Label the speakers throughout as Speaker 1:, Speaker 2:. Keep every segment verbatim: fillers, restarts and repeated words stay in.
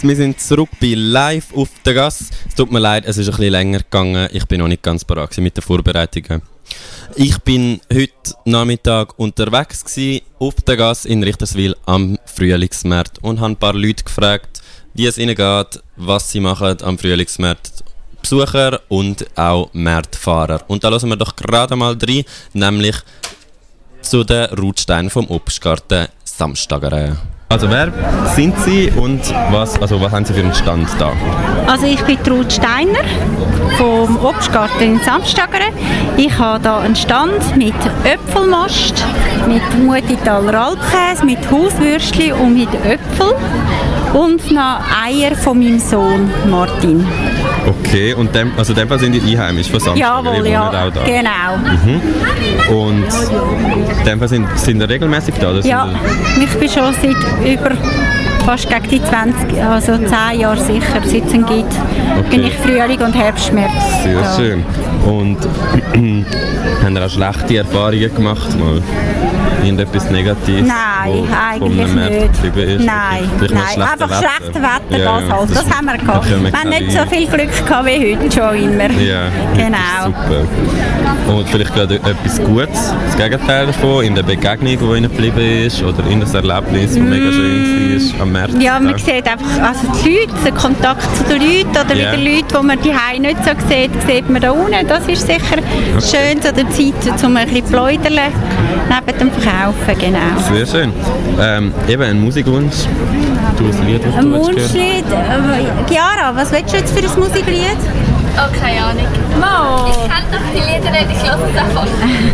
Speaker 1: Yes, wir sind zurück bei Live auf der Gasse. Es tut mir leid, es ist ein bisschen länger gegangen. Ich bin noch nicht ganz bereit mit den Vorbereitungen. Ich bin heute Nachmittag unterwegs gewesen, auf der Gasse in Richterswil am Frühlingsmarkt und habe ein paar Leute gefragt, wie es ihnen geht, was sie machen am Frühlingsmarkt. Besucher und auch Marktfahrer. Und da hören wir doch gerade mal rein, nämlich zu den Rutsteinen vom Obstgarten Samstagere. Also wer sind Sie und was, also was haben Sie für einen Stand da?
Speaker 2: Also ich bin Ruth Steiner vom Obstgarten in Samstagere. Ich habe hier einen Stand mit Äpfelmast, mit Mutitaler Alpkäse, mit Hauswürstchen und mit Äpfeln und noch Eier von meinem Sohn Martin.
Speaker 1: Okay, und dem, also in dem Fall sind die einheimisch von Samstagere?
Speaker 2: Jawohl, ja, auch da. Genau.
Speaker 1: Mhm. Und in dem Fall sind, sind Sie regelmäßig da? Oder
Speaker 2: ja, ich bin schon seit über fast gegen die zwanzig, also zehn Jahre sicher, seit es ihn gibt, okay. Bin ich Frühling und Herbstmärz.
Speaker 1: Sehr
Speaker 2: ja.
Speaker 1: Schön. Und haben Sie auch schlechte Erfahrungen gemacht? Mal? Irgendetwas Negatives?
Speaker 2: Nein, eigentlich nicht. Nein,
Speaker 1: okay.
Speaker 2: nein. einfach
Speaker 1: Wetter.
Speaker 2: schlechtes Wetter,
Speaker 1: ja,
Speaker 2: das halt. Das, das haben wir gehabt. Wir, wir haben nicht so viel Glück gehabt wie heute schon immer.
Speaker 1: Ja,
Speaker 2: genau.
Speaker 1: Super. Und vielleicht gerade etwas Gutes, das Gegenteil davon, in der Begegnung, die Ihnen geblieben ist, oder in das Erlebnis, das mm. mega schön war am März?
Speaker 2: Ja, man sieht einfach also die Leute, den Kontakt zu den Leuten oder yeah. wieder Leute, die man die Hause nicht so sieht, sieht man da unten. Das ist sicher okay. schön zu der Zeit, um ein bisschen zu pläudern neben dem Verkaufen. Genau.
Speaker 1: Sehr schön. Ähm, eben ein Musikwunsch. Du hast ein Lied, was
Speaker 2: ein
Speaker 1: du
Speaker 2: Wunschlied? Äh, Chiara, was willst du jetzt für ein Musiklied?
Speaker 3: Oh, keine Ahnung.
Speaker 2: Mo.
Speaker 3: Ich kenne doch die Lieder nicht, ich höre es einfach.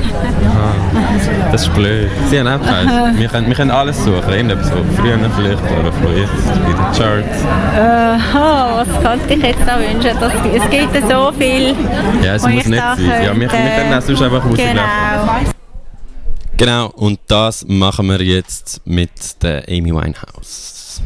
Speaker 1: Ah, das ist blöd. Sie haben auch Preis. Wir können, wir können alles suchen. Irgendetwas von früher vielleicht oder von jetzt in den Charts.
Speaker 2: Äh, oh, was könnte ich jetzt noch wünschen? Das, es gibt so viel.
Speaker 1: Ja, es muss nicht sein. Ja, wir, wir können auch sonst einfach Musik
Speaker 2: genau.
Speaker 1: laufen. Genau, und das machen wir jetzt mit der Amy Winehouse.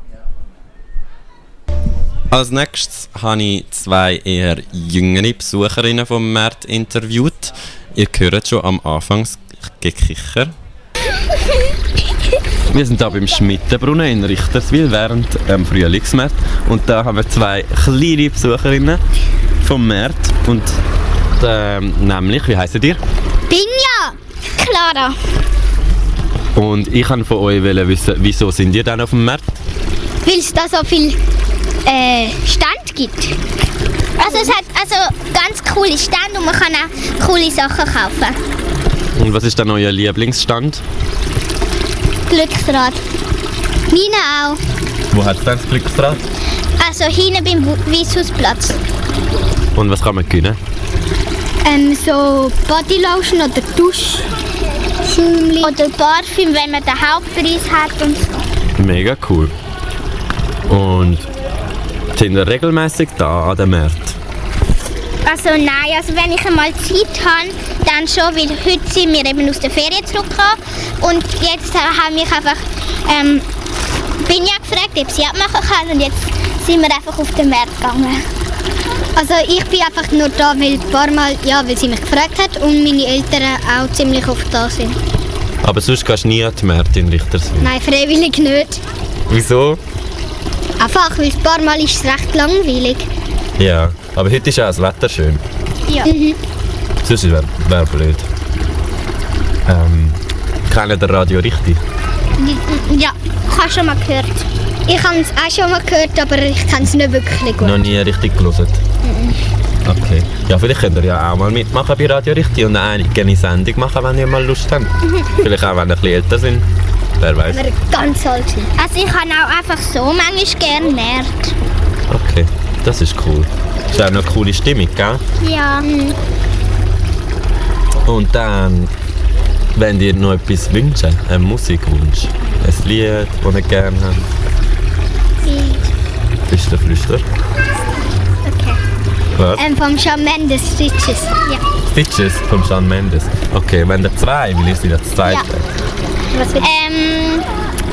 Speaker 1: Als nächstes habe ich zwei eher jüngere Besucherinnen vom Markt interviewt. Ihr hört schon am Anfang das Gekicher. Wir sind hier beim Schmittenbrunnen in Richterswil während dem Frühlingsmarkt. Und da haben wir zwei kleine Besucherinnen vom Markt. Und ähm, nämlich, wie heisst ihr?
Speaker 4: Binja! Clara.
Speaker 1: Und ich wollte von euch wissen, wieso sind ihr dann auf dem Markt?
Speaker 4: Weil es da so viel äh, Stand gibt. Also es hat also ganz coole Stand und man kann auch coole Sachen kaufen.
Speaker 1: Und was ist dann euer Lieblingsstand?
Speaker 4: Glücksrad. Meine auch.
Speaker 1: Wo hat es denn das Glücksrad?
Speaker 4: Also hinten beim Weisshausplatz.
Speaker 1: Und was kann man gewinnen?
Speaker 4: Ähm, so Bodylotion oder Dusch. Oder Parfüm, wenn man den Hauptpreis hat und so.
Speaker 1: Mega cool. Und sind wir regelmäßig da an dem Markt?
Speaker 4: Also nein, also wenn ich einmal Zeit habe, dann schon, weil heute sind wir eben aus der Ferien zurückgekommen und jetzt haben wir einfach, ähm, bin ja gefragt, ob sie abmachen kann und jetzt sind wir einfach auf den Markt gegangen. Also ich bin einfach nur da, weil ein paar Mal, ja, weil sie mich gefragt hat und meine Eltern auch ziemlich oft da sind.
Speaker 1: Aber sonst gehst du nie an den Markt in Richterswil?
Speaker 4: Nein, freiwillig nicht.
Speaker 1: Wieso?
Speaker 4: Einfach, weil ein paar Mal ist es recht langweilig.
Speaker 1: Ja, aber heute ist auch das Wetter schön.
Speaker 4: Ja. Mhm.
Speaker 1: Sonst wäre wär blöd. Ähm, kennt ihr Radio richtig?
Speaker 4: Ja, ich habe schon mal gehört. Ich habe es auch schon mal gehört, aber ich kenne es nicht wirklich gut.
Speaker 1: Noch nie richtig gehört? Mhm. Okay. Ja, vielleicht könnt ihr ja auch mal mitmachen bei Radio Richtig und eine eigene Sendung machen, wenn ihr mal Lust habt. Mhm. Vielleicht auch, wenn ihr ein bisschen älter sind. Wer weiß.
Speaker 4: Wenn wir ganz alt sind. Also ich habe auch einfach so manchmal gerne Märkte.
Speaker 1: Okay, das ist cool. Das ist auch noch eine coole Stimmung, gell?
Speaker 4: Ja. Mhm.
Speaker 1: Und dann, wenn ihr noch etwas wünscht, einen Musikwunsch, ein Lied, das ihr gerne habt. Flüster, Flüster.
Speaker 4: Okay.
Speaker 1: Was?
Speaker 4: Ähm, vom Shawn Mendes, Stitches. Ja.
Speaker 1: Stitches vom Shawn Mendes. Okay, wenn ihr zwei, will ich sie das zweite.
Speaker 4: Ja. Was willst du? Ähm,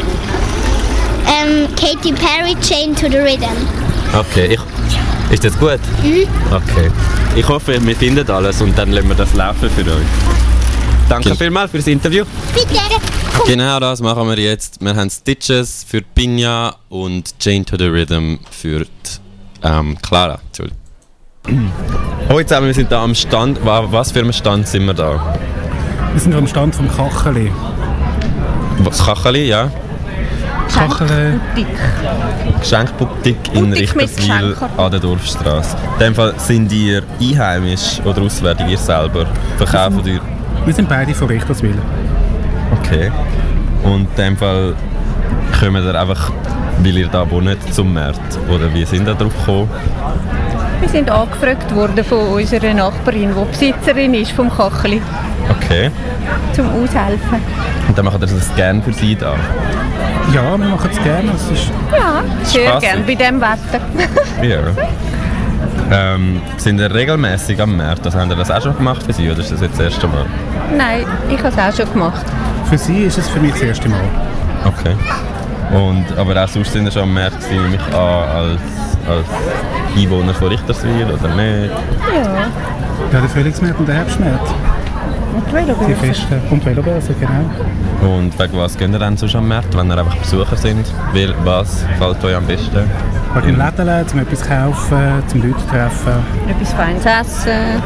Speaker 4: ähm, Katy Perry, Chain to the Rhythm.
Speaker 1: Okay, ich, ist das gut?
Speaker 4: Mhm.
Speaker 1: Okay. Ich hoffe, wir finden alles und dann lassen wir das laufen für euch.
Speaker 5: Danke vielmals für das Interview.
Speaker 4: Bitte.
Speaker 1: Genau das machen wir jetzt. Wir haben Stitches für Pinja und Chain to the Rhythm für die, ähm, Clara. Entschuldigung.
Speaker 5: Hallo zusammen, wir sind hier am Stand. Was für einen Stand sind wir da?
Speaker 6: Wir sind am Stand vom Kacheli.
Speaker 5: Was, Kacheli, ja?
Speaker 6: Kacheli.
Speaker 5: Geschenkboutique in Richterswil an der Dorfstrasse. In dem Fall sind ihr einheimisch oder auswärtig, ihr selber? Verkaufen ihr?
Speaker 6: Wir sind beide von Richterswil.
Speaker 5: Okay. Und in dem Fall kommen ihr einfach, weil ihr da wohnt, zum Markt? Oder wie sind ihr darauf gekommen?
Speaker 7: Wir sind angefragt worden von unserer Nachbarin, die Besitzerin ist vom Kacheli.
Speaker 5: Okay.
Speaker 7: Zum Aushelfen.
Speaker 5: Und dann macht ihr das gerne für sie da?
Speaker 6: Ja, wir machen es gerne. Es ist
Speaker 7: Ja, sehr
Speaker 5: Spassig.
Speaker 7: gerne bei diesem Wetter.
Speaker 5: Ja. Ähm, sind ihr regelmäßig am Markt? Also, habt ihr das auch schon gemacht für sie oder ist das jetzt das erste Mal?
Speaker 7: Nein, ich habe es auch schon gemacht.
Speaker 6: Für sie ist es für mich das erste Mal.
Speaker 5: Okay. Und, aber auch sonst sind ihr schon am Markt gewesen, nehme ich an, als, als Einwohner von Richterswil oder nicht?
Speaker 7: Ja,
Speaker 6: Ja, der Frühlingsmarkt und der Herbstmarkt.
Speaker 7: und die
Speaker 6: Die
Speaker 7: Velobörse.
Speaker 6: Feste und Velobörse, genau.
Speaker 5: Und wegen was gehen ihr dann sonst am Markt, wenn ihr einfach Besucher sind? Weil, was gefällt euch am besten?
Speaker 6: Wegen den Läden, zum etwas kaufen, zum Leute treffen.
Speaker 7: Etwas Feines essen.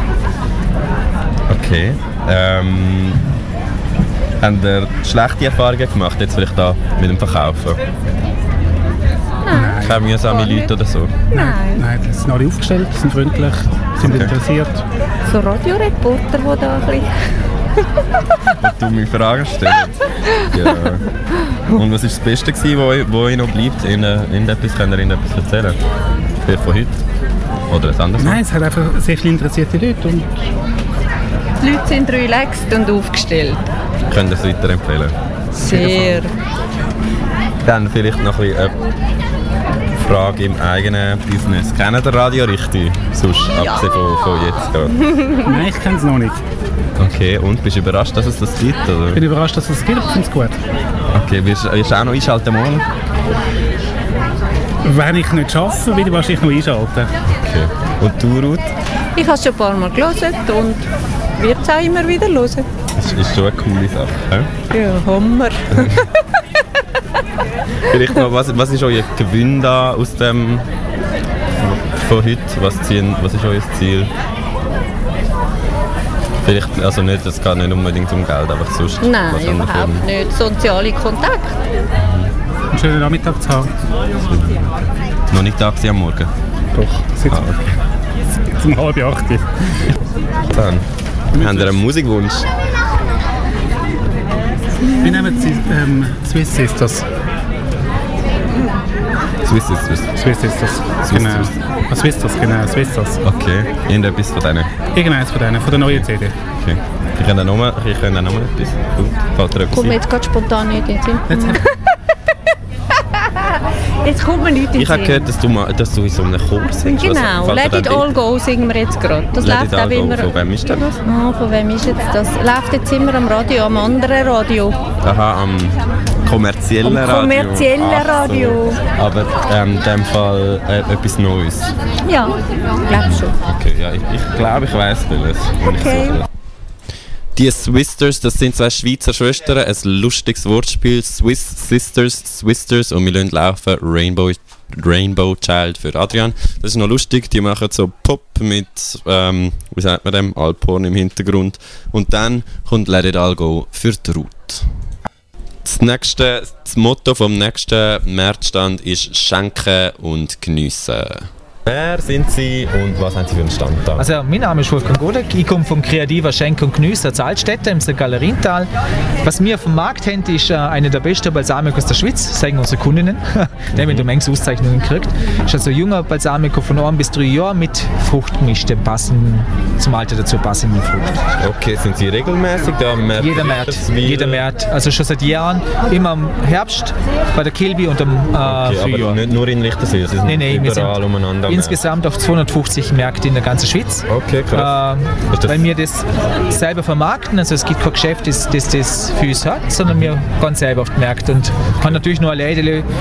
Speaker 5: Okay. Ähm, habt ihr schlechte Erfahrungen gemacht, jetzt vielleicht da mit dem Verkaufen?
Speaker 6: Nein.
Speaker 5: Keine mühsame Leute oder so?
Speaker 7: Nein.
Speaker 6: Nein, die sind alle aufgestellt, sind freundlich, sind
Speaker 5: Okay.
Speaker 6: interessiert.
Speaker 7: So Radioreporter, die da ein bisschen...
Speaker 5: Und dumme Fragen stellen. Ja. Und was war das Beste, gewesen, wo, euch- wo euch noch bleibt? In, äh, irgendetwas, könnt ihr Ihnen etwas erzählen? Vielleicht von heute? Oder etwas anderes?
Speaker 6: Nein, es hat einfach sehr viele interessierte Leute. Und
Speaker 7: Die Leute sind relaxed und aufgestellt.
Speaker 5: Könnt ihr es weiterempfehlen?
Speaker 7: Sehr.
Speaker 5: Dann vielleicht noch ein bisschen eine Frage im eigenen Business. Kennen ihr Radio richtig? Sonst, abgesehen von, von jetzt gerade.
Speaker 6: nein, ich kenne es noch nicht.
Speaker 5: Okay, und bist du überrascht, dass es das gibt? Oder?
Speaker 6: Ich bin überrascht, dass es es gibt, ich finde es gut.
Speaker 5: Okay, wirst wirst du auch noch einschalten morgen?
Speaker 6: Wenn ich nicht arbeite, will ich wahrscheinlich noch einschalten.
Speaker 5: Okay. Und du, Ruth?
Speaker 7: Ich habe es schon ein paar Mal gelesen und wird es auch immer wieder hören.
Speaker 5: Das ist schon eine coole Sache. He?
Speaker 7: Ja, Hammer.
Speaker 5: Vielleicht noch, was, was ist euer Gewinn da aus dem von heute? Was, ziehen, was ist euer Ziel? Vielleicht, also nicht, das geht nicht unbedingt um Geld, aber sonst.
Speaker 7: Nein,
Speaker 5: was haben wir
Speaker 7: überhaupt
Speaker 5: für-
Speaker 7: nicht. Soziale Kontakte.
Speaker 6: Einen schönen Nachmittag zu haben.
Speaker 5: Noch nicht da gewesen am Morgen?
Speaker 6: Doch, seit
Speaker 5: Ah, okay.
Speaker 6: um halb acht.
Speaker 5: Dann. Habt ihr einen Musikwunsch?
Speaker 6: Wir nehmen die ähm, Swiss Sisters.
Speaker 5: Swiss ist Swiss.
Speaker 6: Swiss Sisters.
Speaker 5: Swiss
Speaker 6: Genau.
Speaker 5: Sisters.
Speaker 6: Ah, Swisters, genau, Swisters.
Speaker 5: Okay. Irgendetwas von denen?
Speaker 6: Irgendeines von denen, von der neuen C D.
Speaker 5: Okay. Ich kann auch noch mal, ich kann auch noch mal etwas. Gut. Fällt dir etwas
Speaker 7: Kommt mir
Speaker 5: ein?
Speaker 7: jetzt gerade spontan nicht in den Sinn.
Speaker 6: Jetzt,
Speaker 7: Jetzt kommt mir nichts in
Speaker 5: Ich
Speaker 7: den
Speaker 5: habe
Speaker 7: Sinn.
Speaker 5: gehört, dass du, mal, dass du in so einem Chor singst. Was-
Speaker 7: Genau,
Speaker 5: fällt dir
Speaker 7: Let
Speaker 5: dann
Speaker 7: It
Speaker 5: ein?
Speaker 7: All Go singen wir jetzt gerade. Das
Speaker 5: Let
Speaker 7: läuft
Speaker 5: It
Speaker 7: auch
Speaker 5: All Go.
Speaker 7: immer...
Speaker 5: Von wem ist denn das?
Speaker 7: Ah, von wem ist jetzt das? Läuft jetzt immer am Radio, am anderen Radio.
Speaker 5: Aha, am kommerziellen
Speaker 7: Am
Speaker 5: Radio.
Speaker 7: kommerziellen
Speaker 5: Ach so.
Speaker 7: Radio.
Speaker 5: Aber ähm, in dem Fall äh, etwas Neues.
Speaker 7: Ja, glaub schon.
Speaker 5: Okay, ja, ich, ich glaube, ich weiss welches. wenn ich
Speaker 7: Okay.
Speaker 5: suche.
Speaker 1: Die Swisters, das sind zwei Schweizer Schwestern, ein lustiges Wortspiel, Swiss Sisters, Swisters, und wir lassen laufen Rainbow, Rainbow Child für Adrian. Das ist noch lustig, die machen so Pop mit, ähm, wie sagt man dem, Alphorn im Hintergrund. Und dann kommt Let It All Go für die Ruth. Das, nächste, das Motto vom nächsten Märzstand ist Schenken und Geniessen.
Speaker 5: Wer sind Sie und was haben Sie für einen Stand da?
Speaker 8: Also, mein Name ist Wolfgang Godek, ich komme vom Kreativer Schenken und Geniessen aus Altstädten im Sankt Galeriental. Was wir vom Markt haben, ist äh, eine der besten Balsamikos der Schweiz, sagen unsere Kundinnen. Die haben eine Menge Auszeichnungen gekriegt. Ist also ein junger Balsamico von ein bis drei Jahren mit Fruchtgemisch, dem passen, zum Alter dazu passenden Frucht.
Speaker 5: Okay, sind Sie regelmäßig da am März?
Speaker 8: Jeder März, jeder März, also schon seit Jahren, immer im Herbst bei der Kilby und im äh,
Speaker 5: Okay, aber
Speaker 8: Frühjahr.
Speaker 5: nicht nur in Richterswil, Sie sind
Speaker 8: Nein, nein, wir
Speaker 5: überall
Speaker 8: sind
Speaker 5: umeinander. am
Speaker 8: insgesamt auf zweihundertfünfzig Märkte in der ganzen Schweiz.
Speaker 5: Okay, krass.
Speaker 8: Äh,
Speaker 5: Ist das-
Speaker 8: weil wir das selber vermarkten, also es gibt kein Geschäft, das das, das für uns hat, sondern wir gehen selber auf die Märkte und haben natürlich nur ein Lädchen, äh,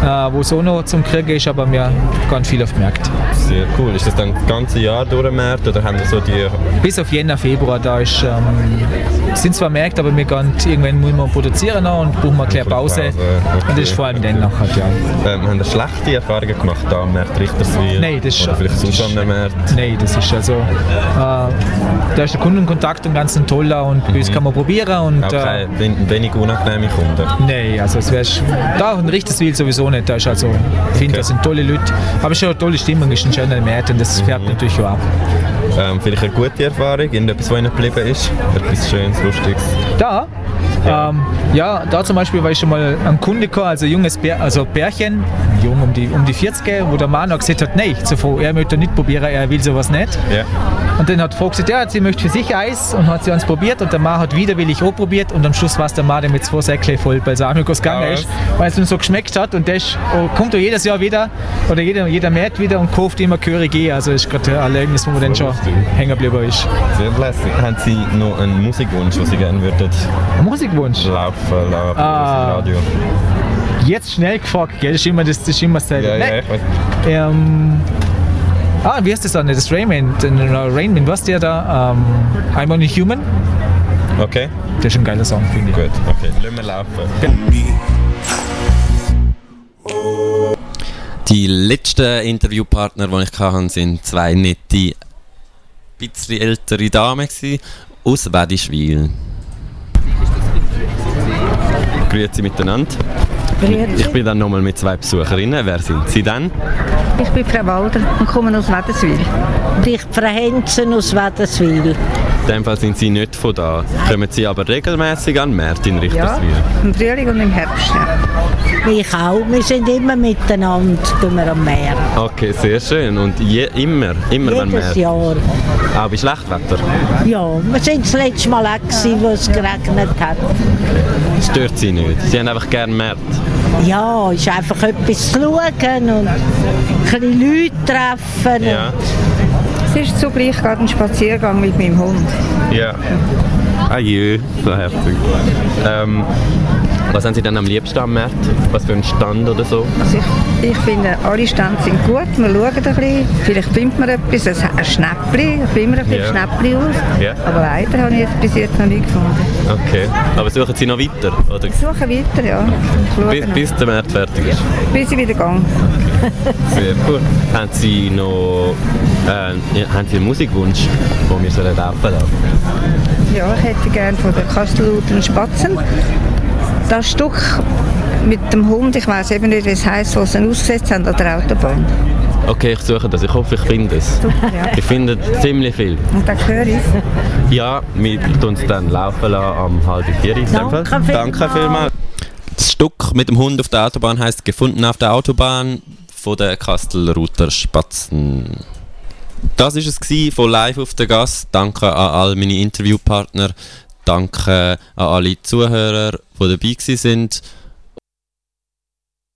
Speaker 8: wo es auch noch zum Kriegen ist, aber wir gehen viel auf die Märkte.
Speaker 5: Sehr cool. Ist das dann das ganze Jahr durchgemerkt oder haben wir so die...
Speaker 8: Bis auf Jänner, Februar, da ist, ähm, sind zwar Märkte, aber wir gehen, irgendwann müssen wir produzieren noch und brauchen wir eine kleine Pause.
Speaker 5: Okay.
Speaker 8: Und das ist vor allem dann nachher, ja.
Speaker 5: Ähm, haben Sie schlechte Erfahrungen gemacht da am Markt Richterswil?
Speaker 8: Nein, das ist...
Speaker 5: Oder vielleicht sonst an einem Markt?
Speaker 8: Nein, das ist also... Äh, da ist der Kundenkontakt ein ganz toller und bei uns kann man probieren und...
Speaker 5: Auch keine
Speaker 8: äh,
Speaker 5: wenig unangenehme Kunden?
Speaker 8: Nein, also es wäre... Da in Richterswil sowieso nicht, da ist also... Ich finde, okay. Das sind tolle Leute, aber schon eine tolle Stimmung, ist ein schöner Markt und das fährt mhm. natürlich auch ab.
Speaker 5: Ähm, vielleicht eine gute Erfahrung, irgendetwas, was Ihnen geblieben ist? Etwas Schönes, Lustiges?
Speaker 8: Da? Ja. Ähm, ja, da zum Beispiel war ich schon mal am Kunde gekommen, also ein junges Bär, also Pärchen, jung um die, um die vierzig, wo der Mann auch gesagt hat, nein, so, er möchte nicht probieren, er will sowas nicht. Ja. Und dann hat die Frau gesagt, ja, sie möchte für sich Eis und hat sie uns probiert und der Mann hat widerwillig auch probiert und am Schluss war es der Mann, der mit zwei Säckchen voll Balsamicos gegangen ja, ist, weil es ihm so geschmeckt hat und das oh, kommt auch jedes Jahr wieder oder jeder, jeder März wieder und kauft immer Curry. Also das ist gerade ein Erlebnis, wo man dann schon hängen geblieben ist.
Speaker 5: Sehr lässig. Haben Sie noch einen Musikwunsch, den Sie gerne würden?
Speaker 8: Ein Musikwunsch?
Speaker 5: Laufen lassen
Speaker 8: ah,
Speaker 5: im Radio.
Speaker 8: Jetzt schnell gefragt, gell? Das ist immer, das, das ist immer dasselbe.
Speaker 5: Ja, ja, ich weiß.
Speaker 8: Ähm, ah, wie heißt das dann? Das Rainman, Rainman, was der da? Um, I'm Only Human.
Speaker 5: Okay.
Speaker 8: Das ist ein geiler Song, finde ich.
Speaker 5: Gut, okay. Lassen wir laufen.
Speaker 1: Die letzten Interviewpartner, die ich hatte, waren zwei nette, bisschen ältere Damen aus Wädischwil. Grüezi miteinander.
Speaker 9: Grüezi.
Speaker 1: Ich bin dann nochmal mit zwei Besucherinnen. Wer sind Sie denn?
Speaker 9: Ich bin Frau Walder und komme aus Wädenswil. Und ich Frau Henzen aus Wädenswil.
Speaker 1: In dem Fall sind Sie nicht von da. Kommen Sie aber regelmäßig an Märkte in Richterswil?
Speaker 9: Ja, im Frühling und im Herbst. Ja.
Speaker 10: Ich auch. Wir sind immer miteinander wir am Meer.
Speaker 1: Okay, sehr schön. Und je, immer, immer
Speaker 10: Jedes
Speaker 1: am Meer?
Speaker 10: Jahr.
Speaker 1: Auch bei Schlechtwetter?
Speaker 10: Ja, wir sind das letzte Mal auch gewesen, wo es geregnet hat.
Speaker 1: Das stört Sie nicht? Sie haben einfach gerne Märkte?
Speaker 10: Ja, es ist einfach etwas zu schauen und ein bisschen Leute treffen.
Speaker 1: Ja.
Speaker 9: Es ist super, ich gehe einen Spaziergang mit meinem Hund.
Speaker 1: Ja. Adieu, so herzig. Ähm, was haben Sie denn am liebsten am Markt? Was für ein Stand oder so?
Speaker 9: Also ich, ich finde, alle Stände sind gut. Wir schauen ein bisschen. Vielleicht findet man etwas, ein Schnäppchen. Ich finde immer ein bisschen
Speaker 1: Ja.
Speaker 9: Schnäppchen aus.
Speaker 1: Ja.
Speaker 9: Aber weiter habe ich jetzt bis jetzt noch nicht gefunden.
Speaker 1: Okay. Aber suchen Sie noch weiter? Oder?
Speaker 9: Ich suche weiter, ja.
Speaker 1: Bis, bis der Markt fertig ist?
Speaker 9: Bis ich wieder gehe.
Speaker 1: Sehr gut. Haben Sie noch äh, haben Sie einen Musikwunsch, den wir sollen laufen lassen?
Speaker 9: Ja, ich hätte gerne von den Kastelruther Spatzen das Stück mit dem Hund, ich weiß eben nicht, wie es heisst, was sie ausgesetzt haben an der Autobahn.
Speaker 1: Okay, ich suche das. Ich hoffe, ich finde es.
Speaker 9: Super, ja.
Speaker 1: Ich finde ziemlich viel.
Speaker 9: Und dann höre ich es.
Speaker 1: Ja, wir tun es dann laufen lassen am halb vier.
Speaker 10: Danke vielmals.
Speaker 1: Danke vielmals. Das Stück mit dem Hund auf der Autobahn heisst «Gefunden auf der Autobahn» von den Kastelruther Spatzen. Das war es von «Live auf der Gasse». Danke an all meine Interviewpartner. Danke an alle Zuhörer, die dabei waren.